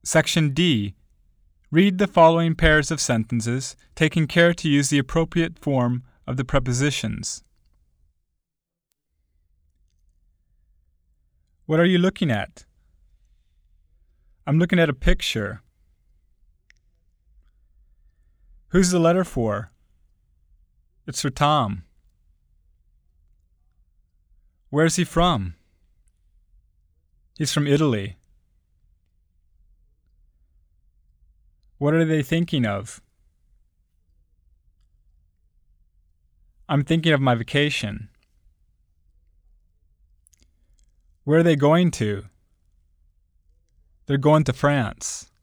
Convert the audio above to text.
Section D. Read the following pairs of sentences, taking care to use the appropriate form of the prepositions. What are you looking at? I'm looking at a picture. Who's the letter for? It's for Tom. Where's he from? He's from Italy. What are they thinking of? I'm thinking of my vacation. Where are they going to? They're going to France.